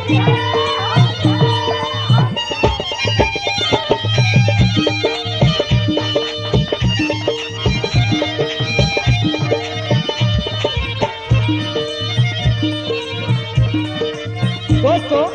दोस्तों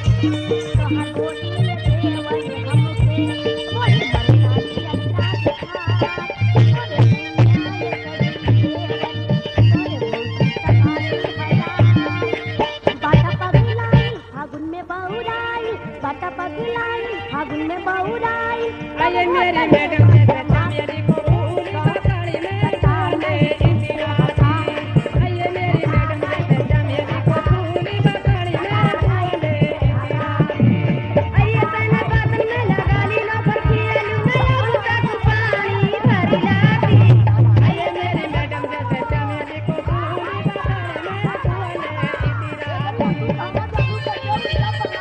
फागुन में बहुराई आइए मेरी मैडम के बेटा मेरी को फूली पकड़ी में डाले इतिहासी। आइए मेरी मैडम के बेटा मेरी को फूली पकड़ी में डाले इतिहासी। आइए पहले बादल में लगा ली लो पर खेलू मैं तक पानी भर लाती आइए मेरी मैडम के बेटा मेरी को फूली पकड़ी में डाले इतिहासी।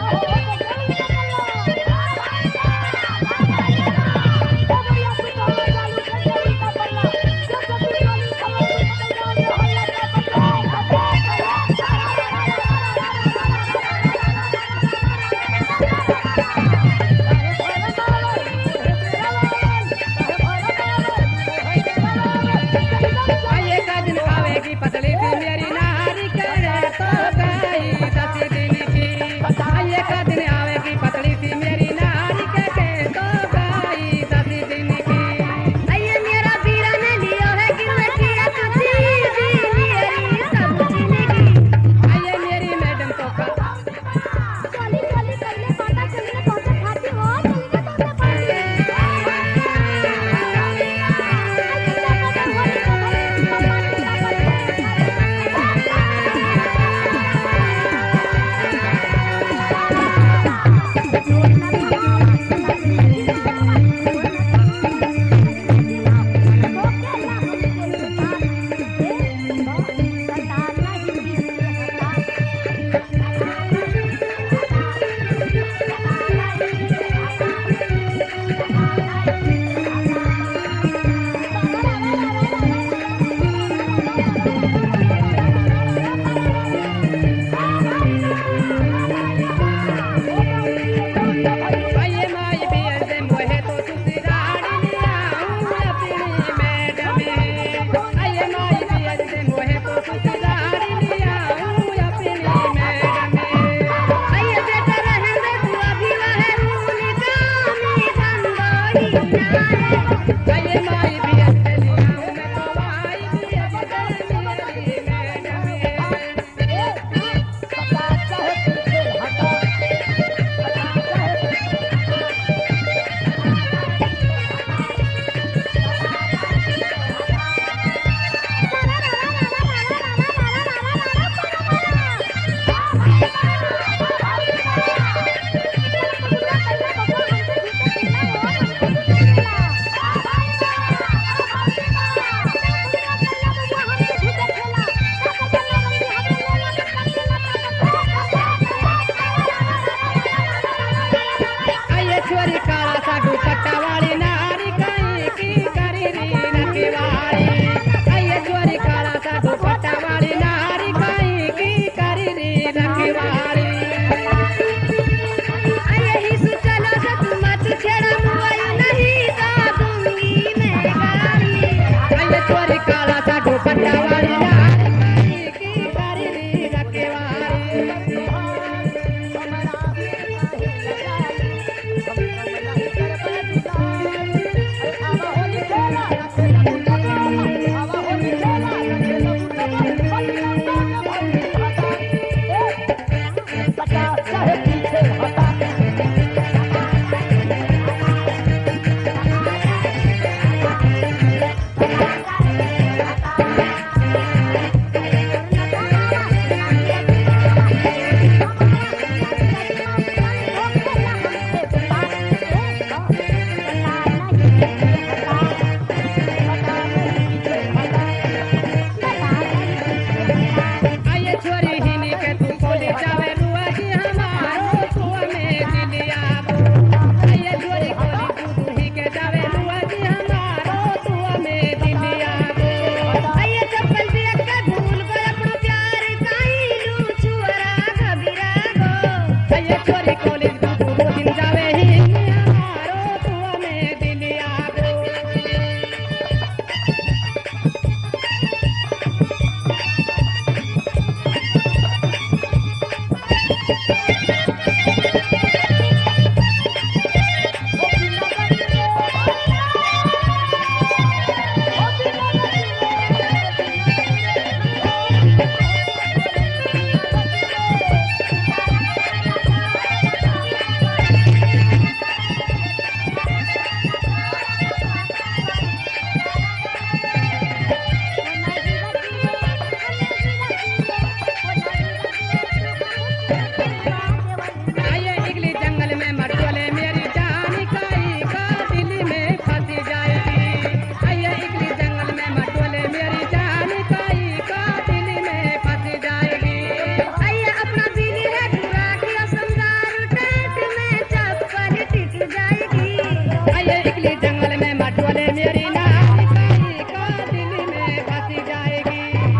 आइए का दिन आवेगी पतली सी मेरी नारी करे तो गई 10 दिन की। आइए का दिन आवेगी पतली सी मेरी नारी करे तो गई 10 दिन की। आइए मेरा वीरा ने लियो है कि मैं किया तुझी मेरी सब जिंदगी आइए मेरी मैडम तो चली चली पहले पाटा चलने पहुंचे खाती हो चलने तो आइए माई बियर से मोहे तो ससुराल लिया अपनी मैडम। आइए माई बियर से मोहे तो ससुराल लिया अपनी मैडम। आइए बेटा रहने दे तू अभी वह रूनी कामी बंदोरी नारे आइए माई बियर से लिया मैं तो माई बियर से मेरी मैडम। आइए छोरी काला सा दुपट्टा वाली नारी कहीं की करी री नखवारी। आइए छोरी काला सा दुपट्टा वाली नारी कहीं की करी री नखवारी। आइए ही सुचलो से तू मत छेड़ा मुआई नहीं तो दूंगी मैं गाली आइए छोरी काला सा दुपट्टा वाली नारी कहीं की करी री नखवारी। आइए चोरी कॉलेज का तू दो दिन जावे ही निहारो तू हमें दिलिया गो आइए इगली जंगल में मटोले मेरी जान काई का दिल में फंसी जाएगी आइए इगली जंगल में मटोले मेरी जान काई का दिल में फंसी जाएगी आइए अपना बिली रे पूरा किया समझारू टेंट में चप्पल टिक जाएगी आइए इगली जंगल में मटोले मेरी नानी काई का दिल में फंसी जाएगी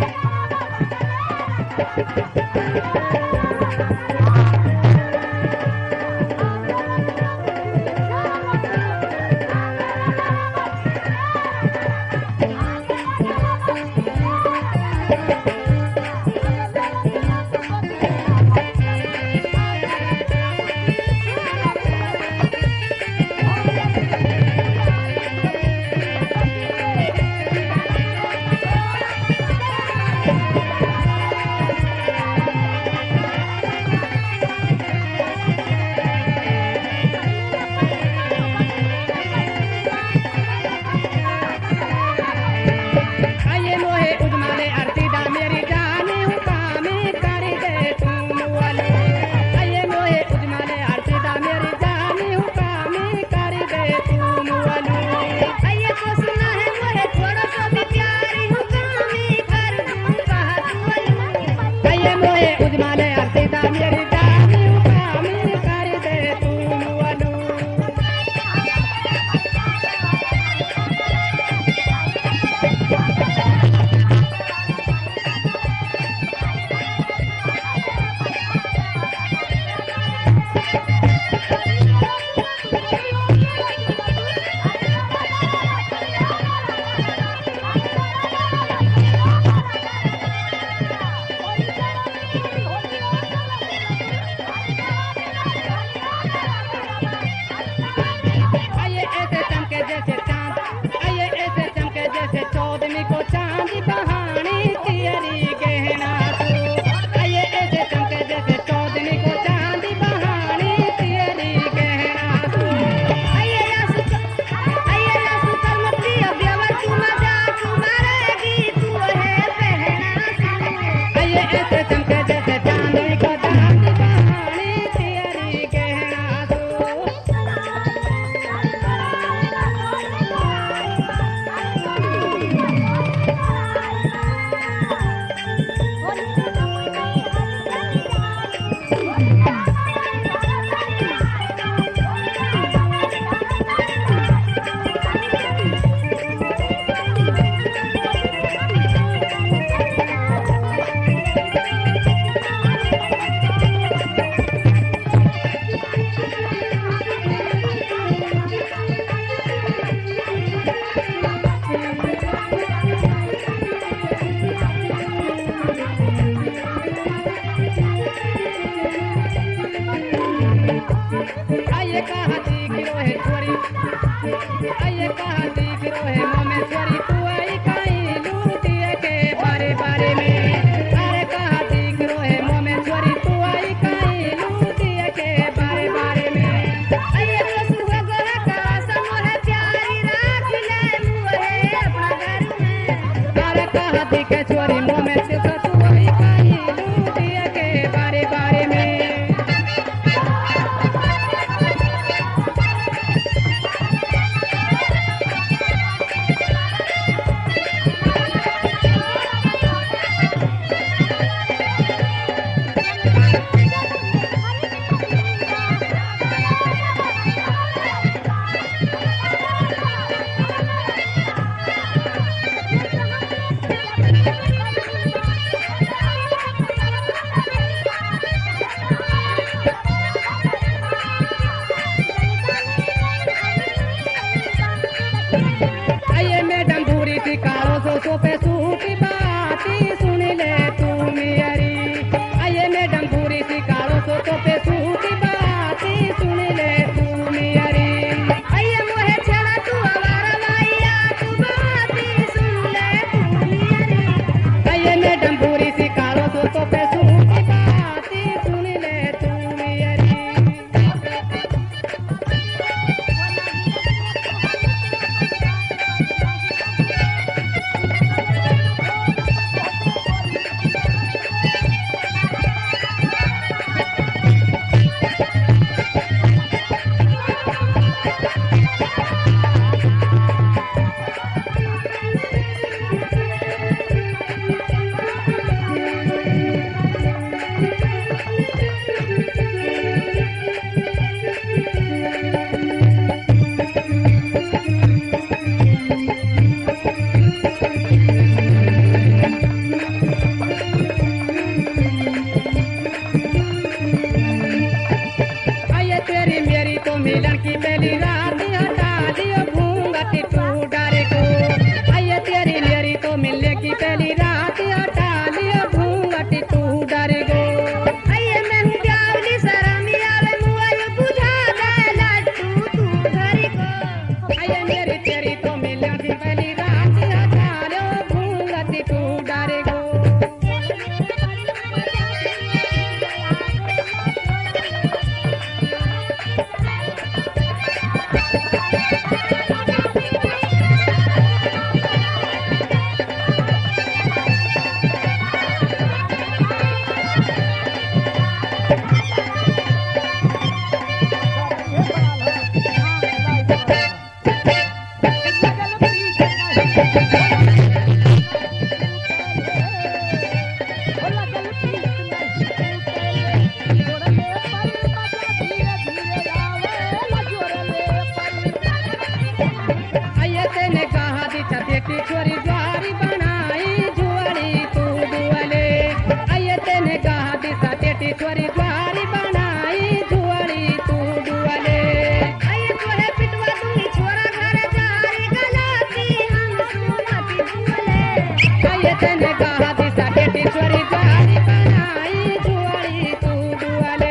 आइए मोहे उजमाले अर्तिदा मेरी जानी हुकामी करी दे तुम वालो आइए मोहे उजमाले अर्तिदा मेरी जानी हुकामी करी दे तुम वालो आइए को सुना है मोहे थोड़ा सा भी प्यारी हूँ कामी कर दूँ बात बोलूँ आइए मोहे उजमाले अर्तिदा मेरी जानी हुकामी करी दे तुम वालो आइए ऐसे चमके जैसे चांद आइए ऐसे चमके जैसे चौदमी को चांद कहानी तेरी गहना तू आइए ऐसे चमके जैसे चौदमी को चांद कहानी तेरी गहना तू आइए यासु कर मत दियो बेवर तू मजा तू मारेगी तू है पहना आइए ऐसे चमके जैसे चांदनी को चांद कहानी तेरी गहना तू आइए कहाँ दिख रोहे छोरी आइए कहाँ दिख रोहे मोमेश्वरी तू आई कहीं लूटिए के बारे बारे में अरे कहाँ दिख रोहे मोमेश्वरी तू आई कहीं लूटिए के बारे बारे में आइए को सुहा गोरा का सम है प्यारी राख ले मुहे अपना घर में अरे कहाँ दिखे छोरी मोमेश्वर तू आई कहीं लूटिए के बारे बारे में मिलन की पहली रात हटा लियो घूंघट तू डर को आइए तेरी लेरी तो मिलने की पहली रात हटा लियो घूंघट तू डर गो आइए मैं हूँ ब्यावली शर्मिया वे मुअल बुझा दे लड्डू तू घर को आइए मेरी तेरी तो मिलने की पहली रात हटा लियो घूंघट तू डर गो बेटी छोरी द्वारी बनाई जुआरी तू दुआले आइए तेने कहा दिशा बेटी छोरी द्वारी बनाई जुआरी तू दुआले आइए तोहे पिटवा दूंगी छोरा घर जारी गलाती हम सुमति बोले आइए तेने कहा दिशा बेटी छोरी द्वारी बनाई जुआरी तू दुआले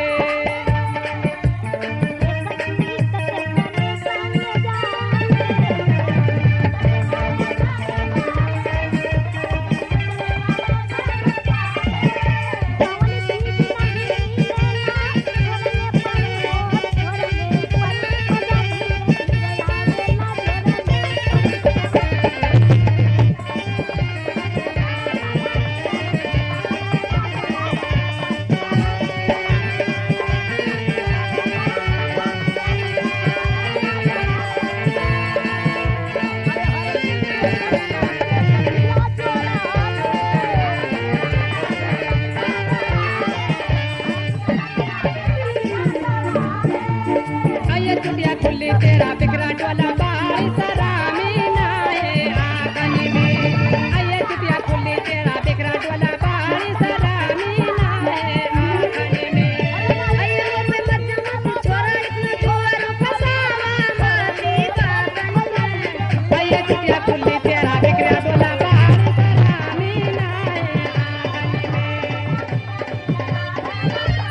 चुटिया खुली तेरा बिखरा टोला बारी सरामी नाए आंगन में आइए चुटिया खुली तेरा बिखरा टोला बारी सरामी नाए आंगन में आइए मुझे मत छोरा इतना छोरा फसावा माती बातन में आइए चुटिया खुली तेरा बिखरा टोला बारी सरामी नाए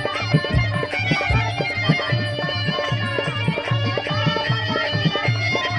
आंगन में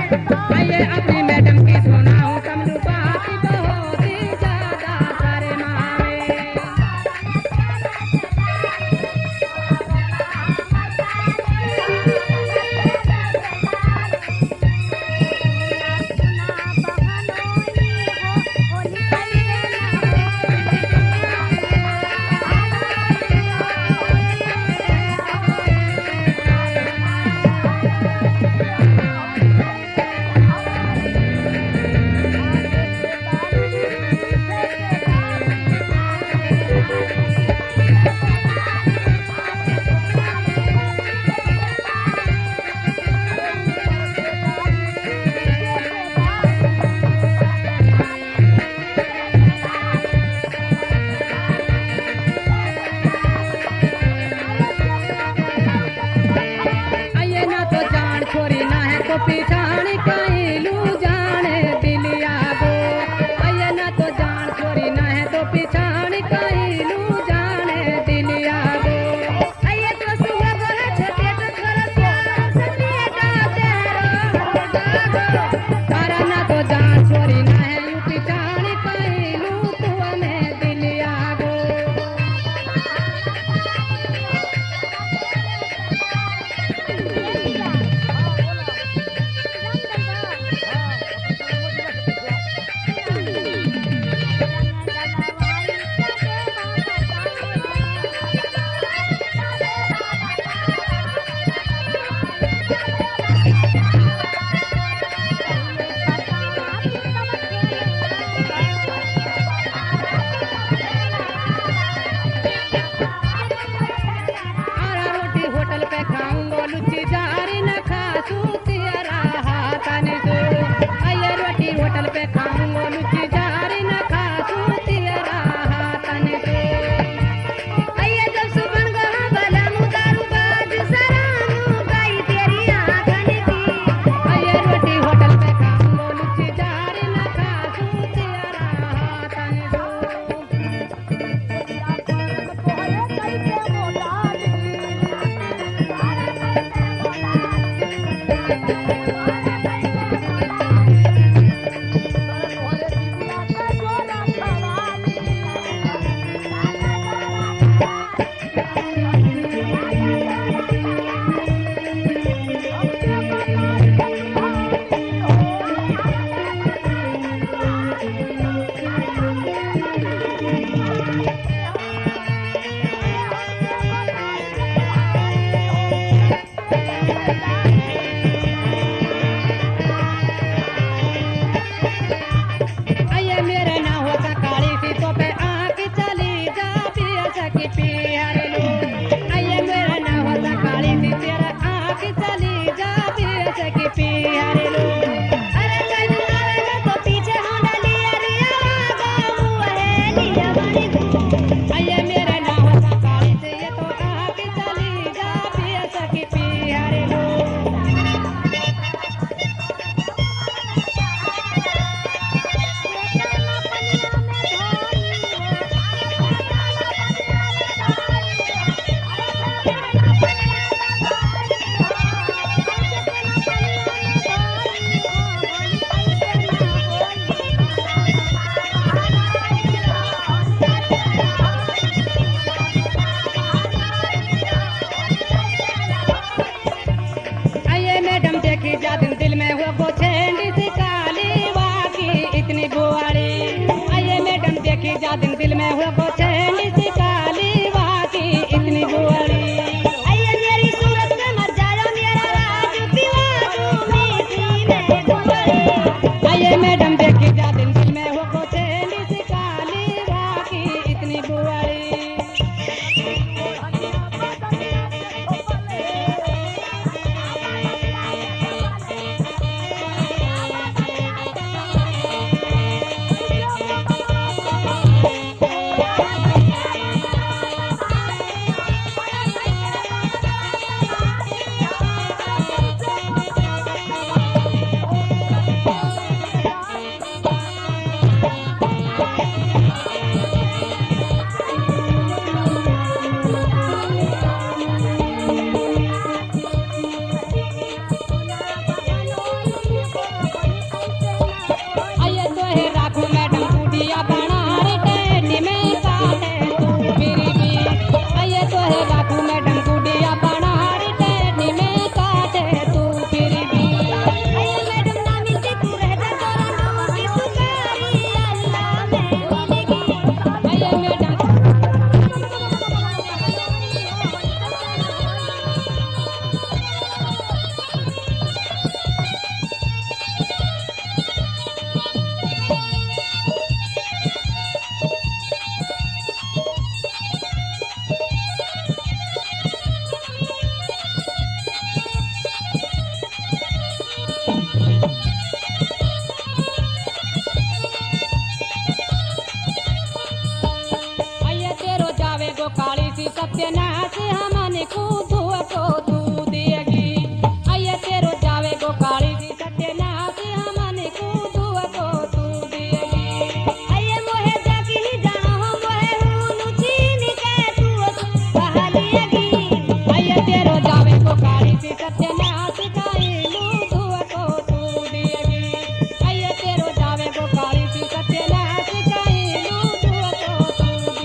आइए अपनी मैडम की सुनाऊं कमलू बात बहुत ही ज्यादा शर्मावे। आइए ना तो जान छोरी ना है तो पिछाड़ी कहीं लू जाने दिलिया गो। आइए ना तो जान छोरी ना है तो पिछाड़ी कहीं लू जाने दिलिया गो। आइए तो सुबह बोले छते तो थोड़ा प्यार सतिए गाते रहो। तारा ना तो जान छोरी ना है यू पिछाड़ी कहीं लू तू हमें दिलिया गो। आरा रोटी होटल पे खाऊंगो लुच्ची जारी न खासू तेरा हाथन दो। आइए रोटी होटल पे खाऊंगो लुच्ची जारी न खासू तेरा हाथन दो। आइए जब सुबह गहा भला मुदारू बाज सरानू गाई तेरी आंखन की। आइए रोटी होटल पे खाऊंगो लुच्ची जारी न खासू तेरा हाथन दो। आइए मेरे ना होता काली सी तो पे आँख चली जा पिया सकी पियर लो। आइए मेरे ना होता काली सी तेरा आँख चली जा पिया सकी पियर लो। अरे कहीं आवे तो पीछे होने लिया रिया गामू है लिया बड़ी गो। आइए मेरे ना होता काली सी ये तो आँख चली जा पिया सकी पियर लो। आइए मैडम देखी जा दिन दिल में हो गो छेंडी सी काली वाकी इतनी बुआरी। आइए मैडम देखी जा दिन दिल में हो गो छेंडी सी काली वाकी इतनी बुआरी। आइए मेरी सूरत में मर जाओ मेरा राज पीवा दूँ मीठी में गुजरे। आइए मैडम देखी जा दिन दिल में हो गो छेंडी सी काली वाकी इतनी बुआरी। सत्य